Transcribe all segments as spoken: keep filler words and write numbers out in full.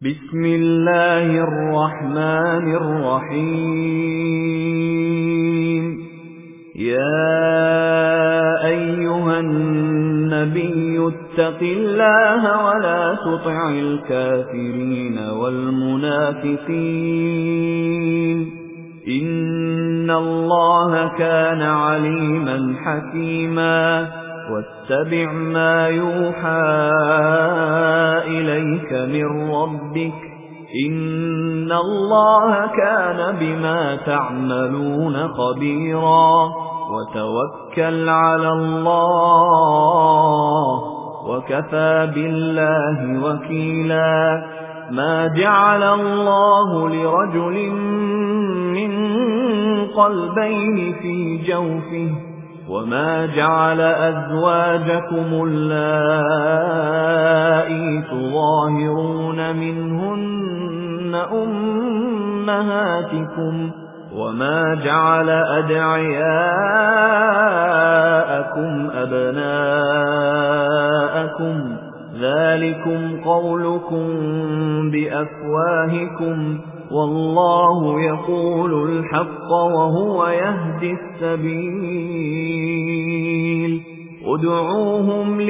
بسم الله الرحمن الرحيم يا أيها النبي اتق الله ولا تطع الكافرين والمنافقين إن الله كان عليما حكيما واتبع ما يوحى إليك من ربك إن الله كان بما تعملون خبيرا وتوكل على الله وكفى بالله وكيلا ما جعل الله لرجل من قلبين في جوفه وما جعل أزواجكم اللائي تظاهرون منهن أمهاتكم وما جعل أدعياءكم أبناءكم ذلكم قولكم بأفواهكم والله يقول الحق وهو يهدي السبيل ادعوهم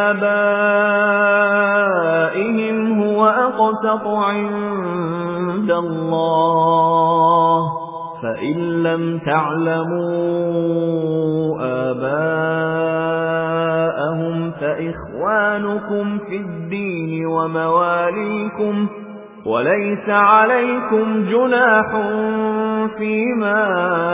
لآبائهم هو أقسط عند الله فإن لم تعلموا آباءهم فإخوانكم في الدين ومواليكم وليس عليكم جناح فيما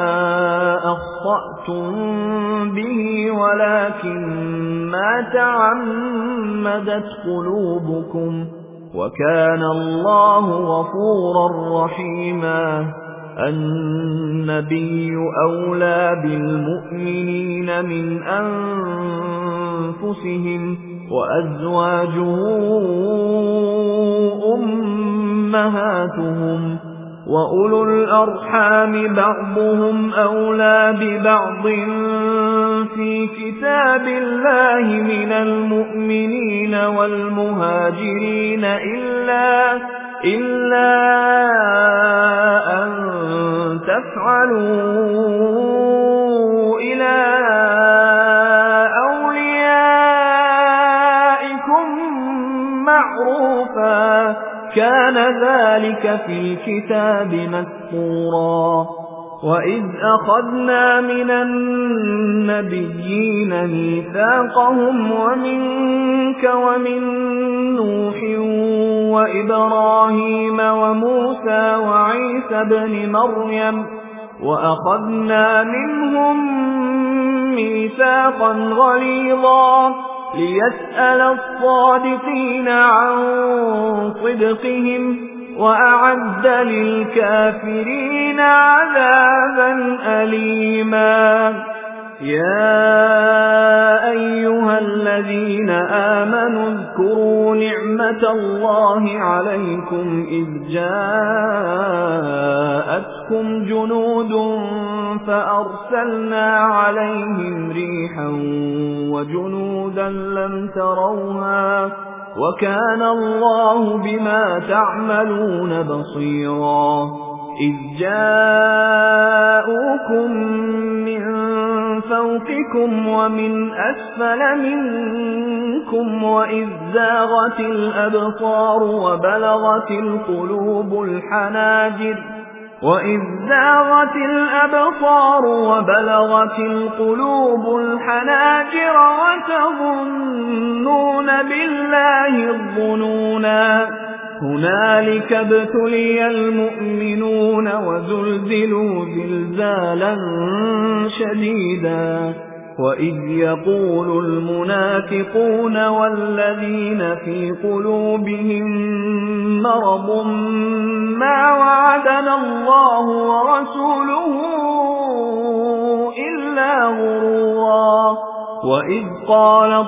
أخطأتم به ولكن ما تعمدت قلوبكم وكان الله غفورا رحيما النبي أولى بالمؤمنين من أنفسهم وأزواجه أمهاتهم وأولو الأرحام بعضهم أولى ببعض في كتاب الله من المؤمنين والمهاجرين إلا إلا أن تفعلوا إلى أوليائكم معروفا كان ذلك في الكتاب مسطورا وإذ أخذنا من النبيين ميثاقهم ومنك ومن نوح وإبراهيم وموسى وعيسى بن مريم وأخذنا منهم ميثاقا غليظا ليسأل الصادقين عن صدقهم وأعد للكافرين عذابا أليما يا أيها الذين آمنوا اذكروا نعمة الله عليكم إذ جاءتكم جنود فأرسلنا عليهم ريحا وجنودا لم تروها وكان الله بما تعملون بصيرا إذ جاءوكم من فوقكم ومن أسفل منكم وإذ زاغت الأبصار وبلغت القلوب الحناجر وإذ زاغت الأبصار وبلغت القلوب الحناجر وتظنون بالله الظنونا هنالك ابتلي المؤمنون وزلزلوا زلزالا شديدا وإذ يقول المنافقون والذين في قلوبهم مرض ما وعدنا الله ورسوله إلا غرورا وإذ قالت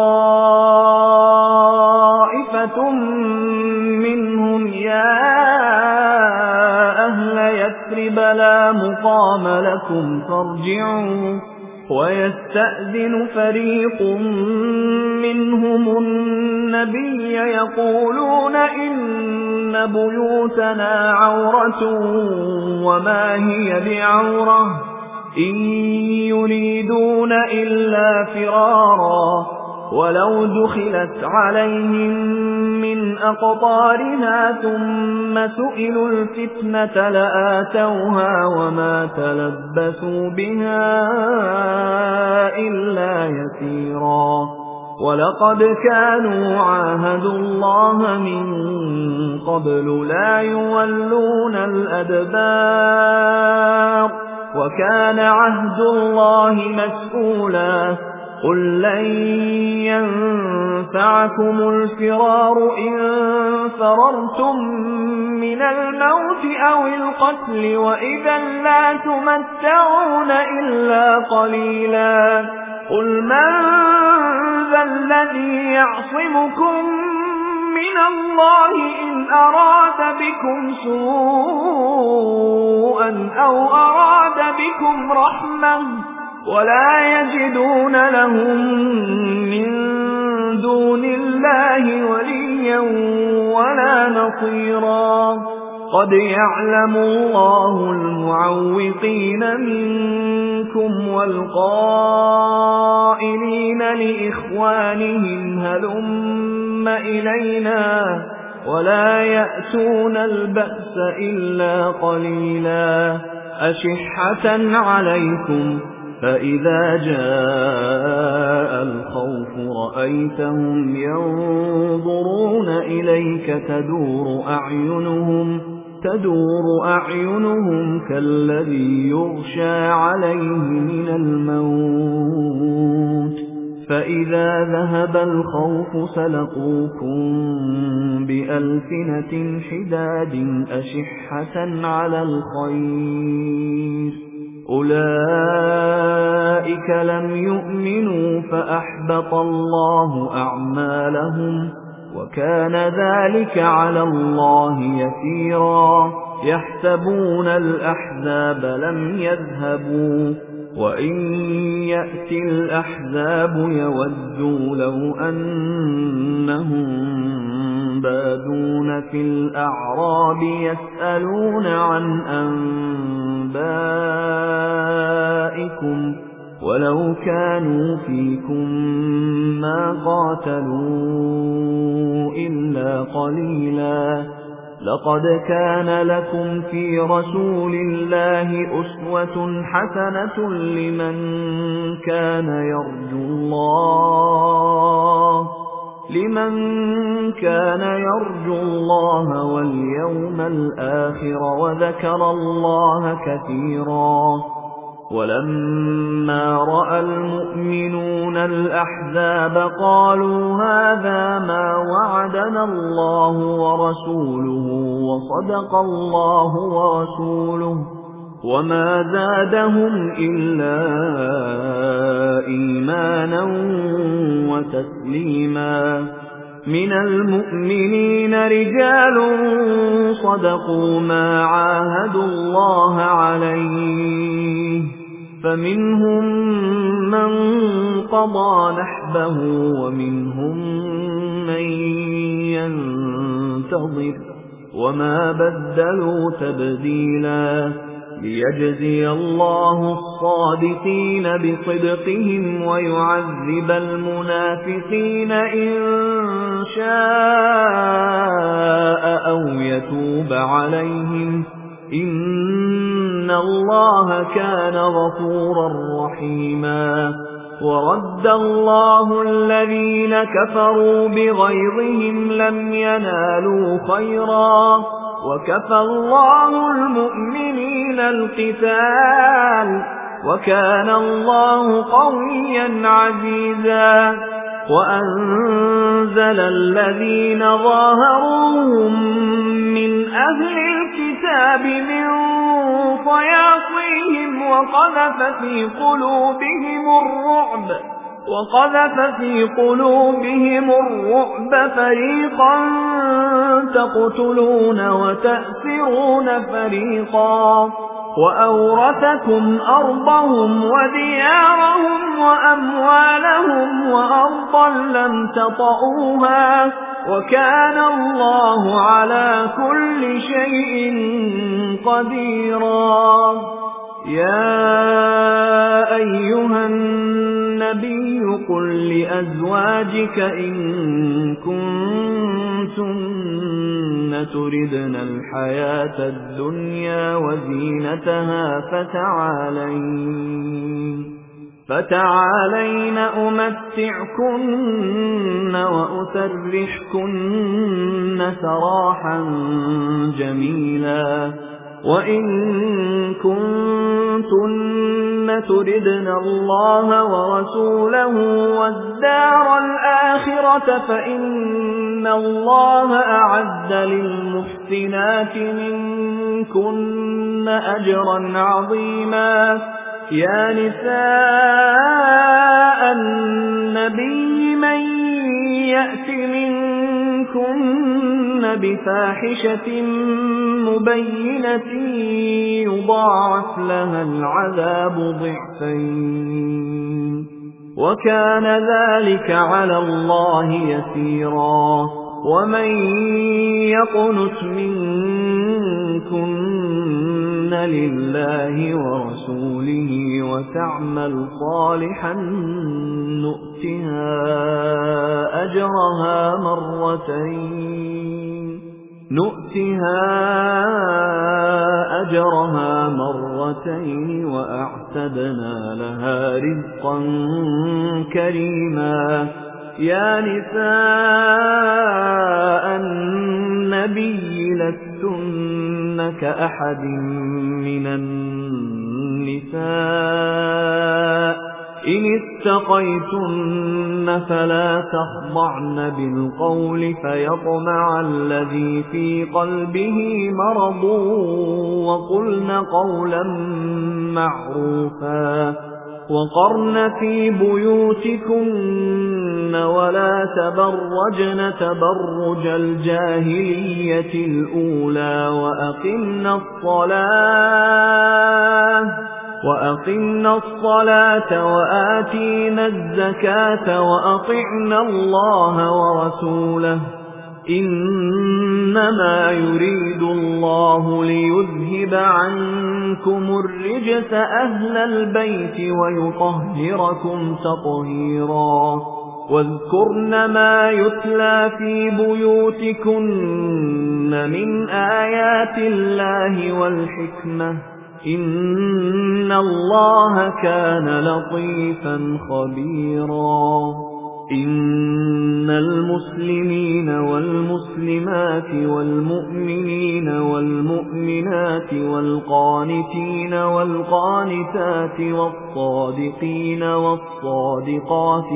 طائفة منهم يا أهل يثرب لا مقام لكم فارجعوا ويستأذن فريق منهم النبي يقولون إن إن بيوتنا عورة وما هي بعورة إن يريدون إلا فرارا ولو دخلت عليهم من أقطارها ثم سئلوا الفتنة لآتوها وما تلبثوا بها إلا يسيرا ولقد كانوا عاهدوا الله من قبل لا يولون الأدبار وكان عهد الله مسؤولا قل لن ينفعكم الفرار إن فررتم من الموت أو القتل وإذا لا تمتعون إلا قليلا قل من ذا الذي يعصمكم من الله إن أراد بكم سوءا أو أراد بكم رحمة ولا يجدون لهم من دون الله وليا ولا نصيرا قد يعلم الله المعوقين منكم والقائلين لإخوانهم هلم إلينا ولا يأتون البأس إلا قليلا أشحة عليكم فإذا جاء الخوف رأيتهم ينظرون إليك تدور أعينهم تدور أعينهم كالذي يغشى عليه من الموت فإذا ذهب الخوف سلقوكم بألسنة حداد أشحة على الخير أولئك لم يؤمنوا فأحبط الله أعمالهم وكان ذلك على الله يسيرا يحسبون الأحزاب لم يذهبوا وإن يأتي الأحزاب يودوا لو أنهم بادون في الأعراب يسألون عن أنبائكم ولو كانوا فيكم ما قاتلوا إلا قليلا لقد كان لكم في رسول الله أسوة حسنة لمن كان يرجو الله لمن كان يرجو الله واليوم الآخر وذكر الله كثيرا ولما رأى المؤمنون الأحزاب قالوا هذا ما وعدنا الله ورسوله وصدق الله ورسوله وما زادهم إلا إيمانا وتسليما من المؤمنين رجال صدقوا ما عاهدوا الله عليه فمنهم من قضى نحبه ومنهم من ينتظر وما بدلوا تبديلا ليجزي الله الصادقين بصدقهم ويعذب المنافقين إن شاء أو يتوب عليهم إن الله كان غفورا رحيما ورد الله الذين كفروا بغيظهم لم ينالوا خيرا وكفى الله المؤمنين القتال وكان الله قويا عزيزا وأنزل الذين ظاهروهم من أهل الكتاب من صياصيهم وقذف في قلوبهم الرعب وقذف في قلوبهم الرعب فريقا تقتلون وتأسرون فريقا وأورثكم أرضهم وديارهم وأموالهم وأرضا لم تطئوها وكان الله على كل شيء قديرا. يا أيها النبي قل لأزواجك إن كنتن تردن الحياة الدنيا وزينتها فتعالين فتعالين أمتعكن وأسرحكن سراحا جميلا. وإن كنتن تردن الله ورسوله والدار الآخرة فإن الله أعد للمحسنات منكن أجرا عظيما. يا نساء النبي من يأت منكن بفاحشة مبينة يضاعف لها العذاب ضعفين وكان ذلك على الله يسيرا. ومن يقنت منكن لله ورسوله وتعمل صالحا نؤتها أجرها مرتين نؤتها أجرها مرتين وأعتدنا لها رزقا كريما. يا نساء النبي لستن كأحد من النساء إن اتقيتن فلا تخضعن بالقول فيطمع الذي في قلبه مرض وقلن قولا معروفا. وقرن في بيوتكن ولا تبرجن تبرج الجاهلية الأولى وأقمنا الصلاة وأقمنا الصلاة وآتينا الزكاة وأطعنا الله ورسوله إنما يريد الله ليذهب عنكم الرجس أهل البيت ويطهركم تطهيرا. واذكرن ما يتلى في بيوتكن من آيات الله والحكمة إن الله كان لطيفا خبيرا. إن المسلمين والمسلمات والمؤمنين والمؤمنات والقانتين والقانتات والصادقين والصادقات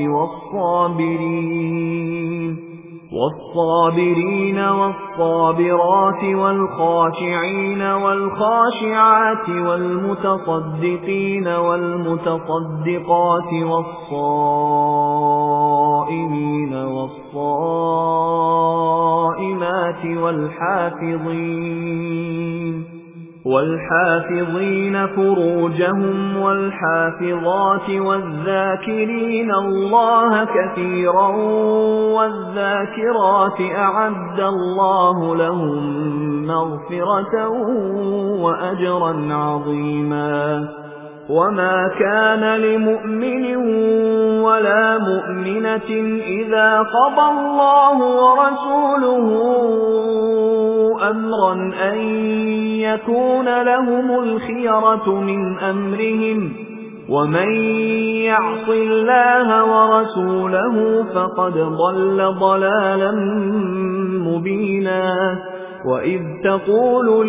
والصابرين والصابرين والصابرات والخاشعين والخاشعات والمتصدقين والمتصدقات والصائمين والصائمات والحافظين والحافظين فروجهم والحافظات والذاكرين الله كثيرا والذاكرات أعد الله لهم مغفرة وأجرا عظيما. وما كان لمؤمن ولا مؤمنة إذا قضى الله ورسوله أمرا أن يكون لهم الخيرة من أمرهم ومن يعص الله ورسوله فقد ضل ضلالا مبينا. وإذ تقول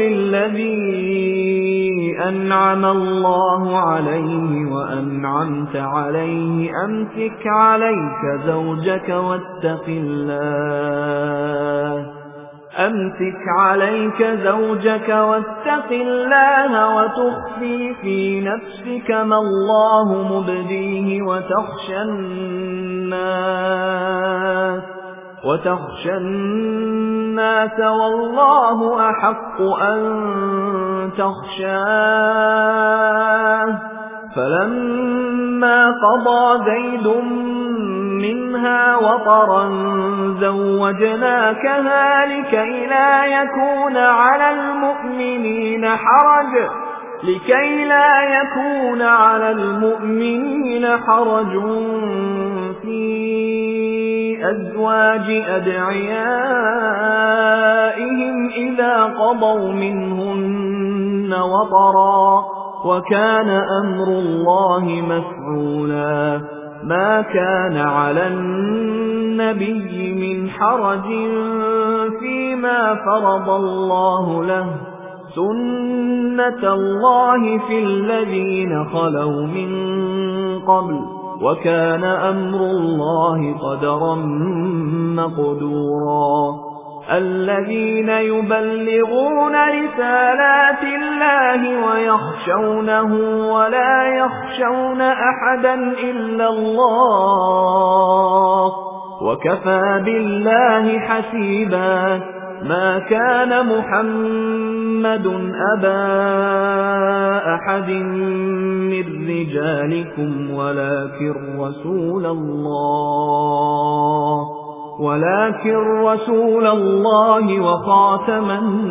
للذي أنعم الله عليه وأنعمت عليه أمسك عليك زوجك واتق الله أمسك عليك زوجك واتق الله وتخفي في نفسك ما الله مبديه وتخشى الناس وتخشى الناس والله أحق أن تخشاه فلما قضى زيد منها وطرا زوجناكها لكي لا يكون على المؤمنين حرج لكي لا يكون على المؤمنين حرج في أزواج أدعيائهم إذا قضوا منهن وطرا وكان أمر الله مفعولا ما كان على النبي من حرج فيما فرض الله له سنة الله في الذين خلوا من قبل وكان أمر الله قدرا مقدورا الذين يبلغون رسالات الله ويخشونه ولا يخشون أحدا إلا الله وكفى بالله حسيبا ما كان محمد أبا أحد من رجالكم ولكن رسول الله ولكن رسول الله وخاتم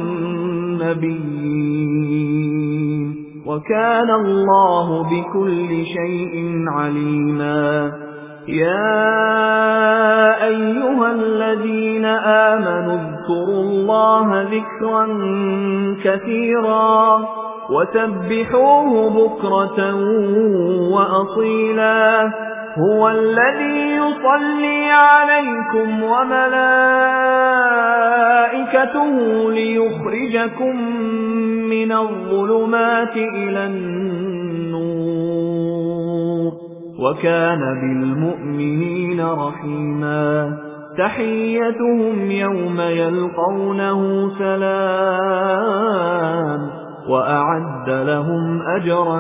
النبيين وكان الله بكل شيء عليما يا أيها الذين آمنوا اذكروا الله ذكرا كثيرا وسبحوه بكرة وأصيلا هو الذي يصلي عليكم وملائكته ليخرجكم من الظلمات إلى النور وكان بالمؤمنين رحيما تحيتهم يوم يلقونه سلام وأعد لهم أجرا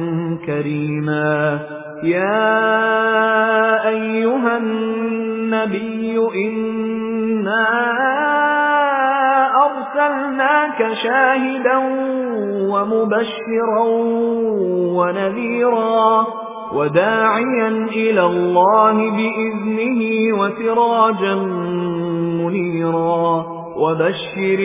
كريما يا أيها النبي إنا أرسلناك شاهدا ومبشرا ونذيرا وداعيا إلى الله بإذنه وسراجا منيرا وبشر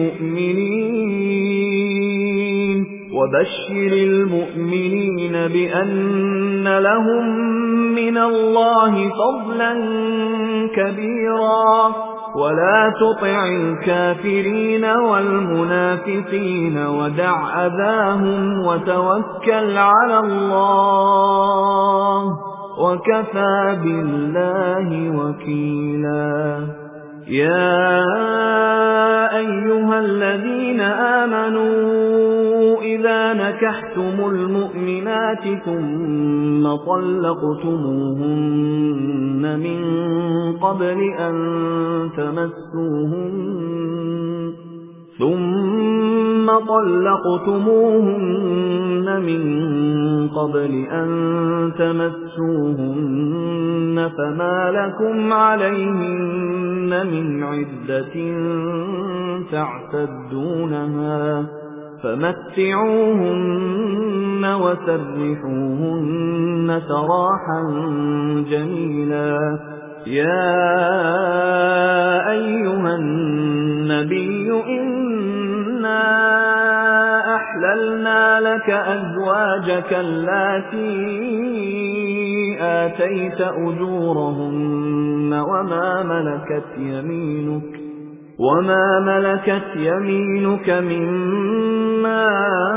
المؤمنين وبشر المؤمنين بأن لهم من الله فضلا كبيرا ولا تطع الكافرين والمنافقين ودع أذاهم وتوكل على الله وكفى بالله وكيلا يا أيها الذين آمنوا إذا نكحتم المؤمنات ثم طلقتموهن من قبل أن تمسوهن ثم طلقتموهن من قبل أن تمسوهن فما لكم عليهن من عدة تعتدونها فمتعوهن وسرحوهن سراحا جميلا يا أيها النبي إنا أحللنا لك أزواجك اللاتي آتيت أجورهن وما ملكت يمينك وما ملكت يمينك مما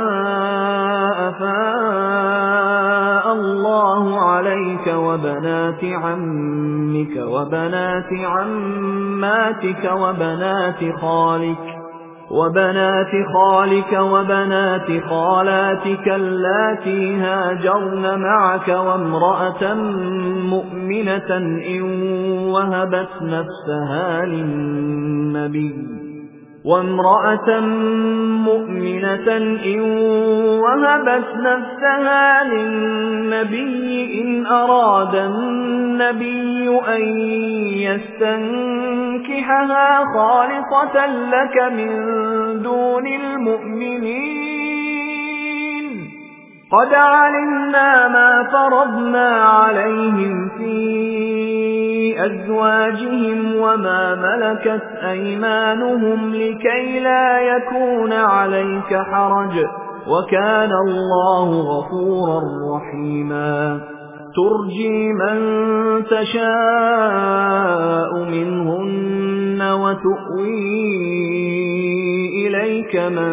أفاء الله عليك وبنات عمك وبنات عماتك وبنات خالك وبنات خالك وبنات خالاتك اللاتي هاجرن معك وامرأة مؤمنة إن وهبت نفسها للنبي وامرأة مؤمنة إن وهبت نفسها للنبي إن أراد النبي أن يستنكحها خالصة لك من دون المؤمنين قد علمنا ما فرضنا عليهم في أزواجهم وما ملكت أيمانهم لكي لا يكون عليك حرج وكان الله غفورا رحيما ترجي من تشاء منهن وتؤوي إليك من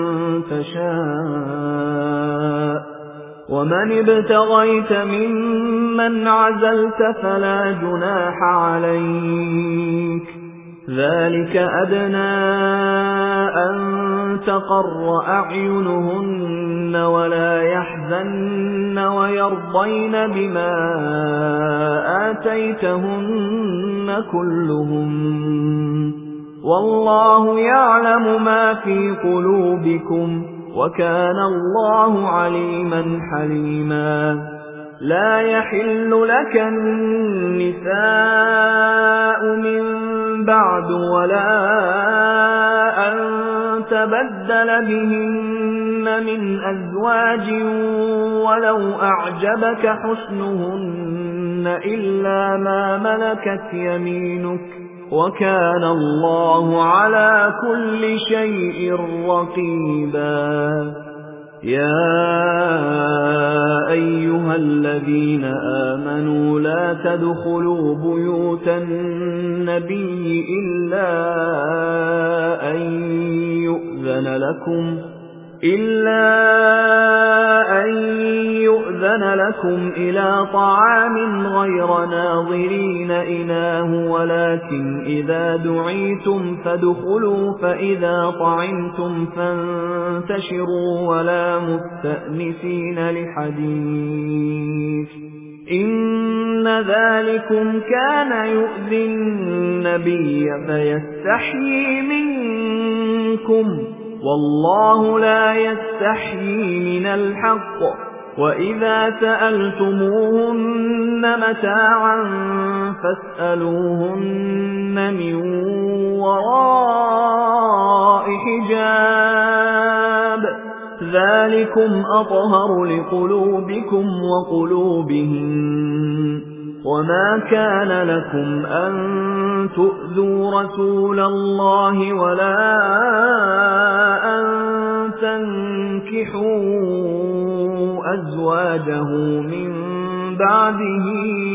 تشاء ومن ابتغيت ممن عزلت فلا جناح عليك ذلك أدنى أن تقر أعينهن ولا يحزن ويرضين بما آتيتهن كلهم والله يعلم ما في قلوبكم وكان الله عليما حليما لا يحل لك النساء من بعد ولا أن تبدل بهن من أزواج ولو أعجبك حسنهن إلا ما ملكت يمينك وكان الله على كل شيء رقيبا يا أيها الذين آمنوا لا تدخلوا بيوت النبي إلا أن يؤذن لكم إلا أن يؤذن لكم إلى طعام غير ناظرين إناه ولكن إذا دعيتم فادخلوا فإذا طعمتم فانتشروا ولا مستأنسين لحديث إن ذلكم كان يؤذي النبي فيستحيي منكم والله لا يستحيي من الحق وإذا سألتموهن متاعا فاسألوهن من وراء حجاب ذلكم أطهر لقلوبكم وقلوبهم وما كان لكم أن تؤذوا رسول الله ولا أن تنكحوا أزواجه من بعده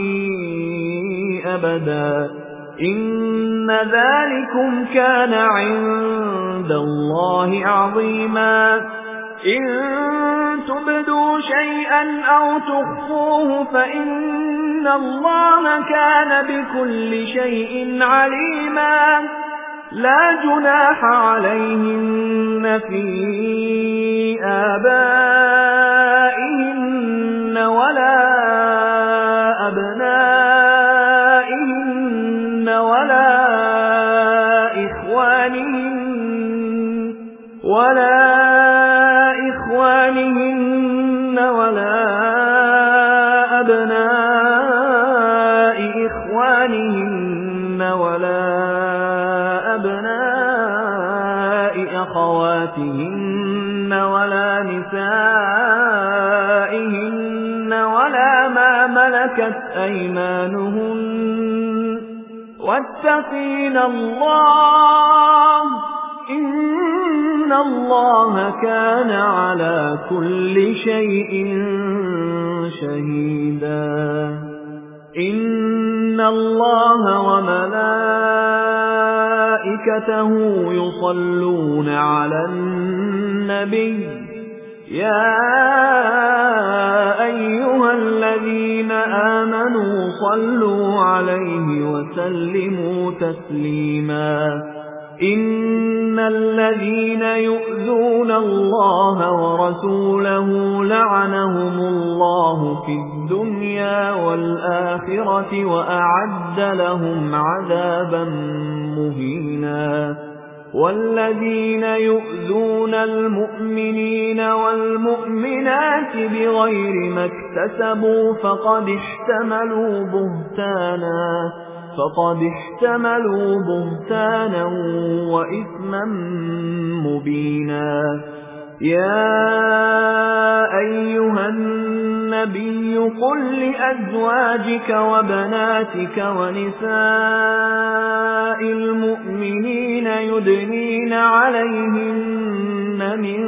أبدا إن ذلكم كان عند الله عظيما إن تبدوا شيئا أو تخفوه فإن الله كان بكل شيء عليما لا جناح عليهن في آبائهن ولا أبنائهن ولا إخوانهن ولا إخوانهن ولا أبناء إخوانهن ولا أبناء أخواتهن ولا نسائهن ولا ما ملكت أيمانهن واتقين الله إن الله كان على كل شيء شهيدا إن الله وملائكته يصلون على النبي يا أيها الذين آمنوا صلوا عليه وسلموا تسليما إن الذين يؤذون الله ورسوله لعنهم الله في الدنيا والآخرة وأعد لهم عذابا مهينا والذين يؤذون المؤمنين والمؤمنات بغير ما اكتسبوا فقد احتملوا بهتانا فقد احتملوا بهتانا وإثما مبينا يا أيها النبي قل لأزواجك وبناتك ونساء المؤمنين يدنين عليهن من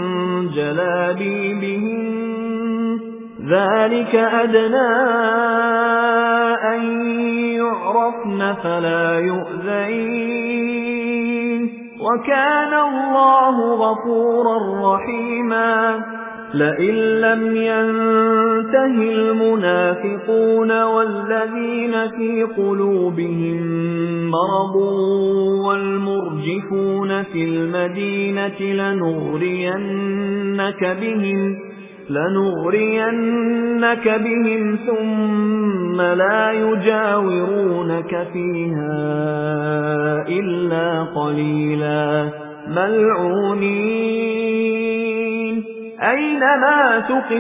جلابيبهن ذلك أدنى أن يعرفن فلا يؤذين وكان الله غفورا رحيما لئن لم ينته المنافقون والذين في قلوبهم مرض والمرجفون في المدينة لنغرينك بهم لنغرينك بهم ثم لا يجاورونك فيها إلا قليلا ملعونين أينما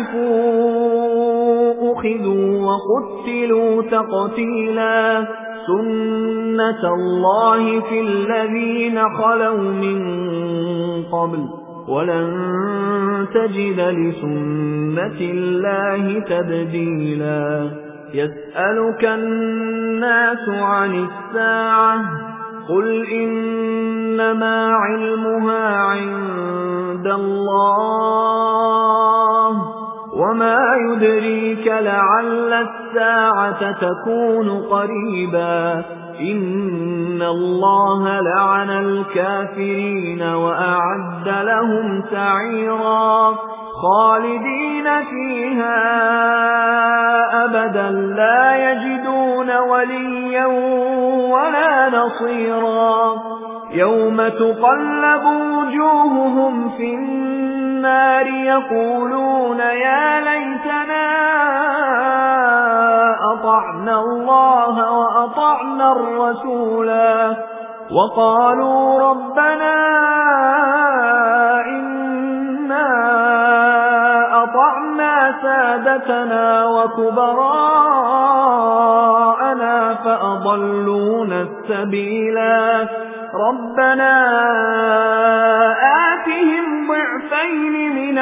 ثقفوا أخذوا وقتلوا تقتيلا سنة الله في الذين خلوا من قبل ولن تجد لسنة الله تبديلا يسألك الناس عن الساعة قل إنما علمها عند الله وما يدريك لعل الساعة تكون قريبا إن الله لعن الكافرين وأعد لهم سعيرا خالدين فيها أبدا لا يجدون وليا ولا نصيرا يوم تقلب وجوههم في النار يقولون يا ليتنا أطعنا الله وأطعنا الرسولا وقالوا ربنا إنا أطعنا سادتنا وكبراءنا فأضلونا السبيلا ربنا آتهم ضعفين من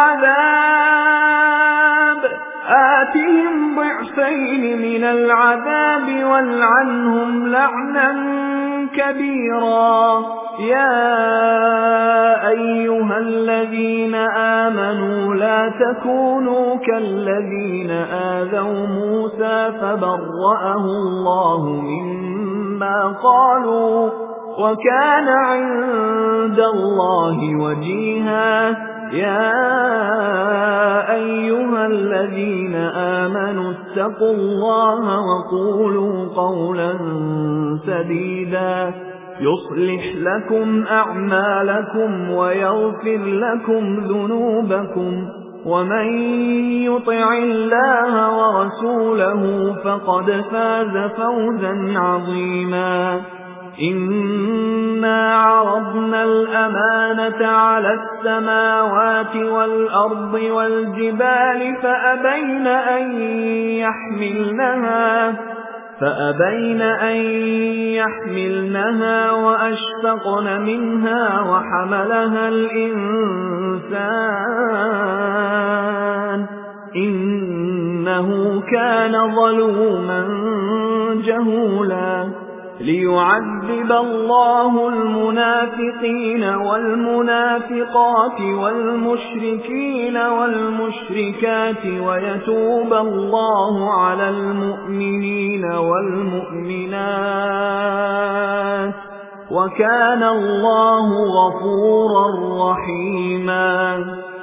العذاب آتهم ضعفين من العذاب والعنهم لعنا كبيرا يا أيها الذين آمنوا لا تكونوا كالذين آذوا موسى فبرأه الله مما قالوا وكان عند الله وجيها يا أيها الذين آمنوا اتقوا الله وقولوا قولا سديدا يصلح لكم أعمالكم ويغفر لكم ذنوبكم ومن يطع الله ورسوله فقد فاز فوزا عظيما إنا عرضنا الأمانة على السماوات والأرض والجبال فأبين أن يحملنها فأبين أن يحملنها وأشفقن منها وحملها الإنسان إنه كان ظلوما جهولا ليعذب الله المنافقين والمنافقات والمشركين والمشركات ويتوب الله على المؤمنين والمؤمنات وكان الله غفورا رحيما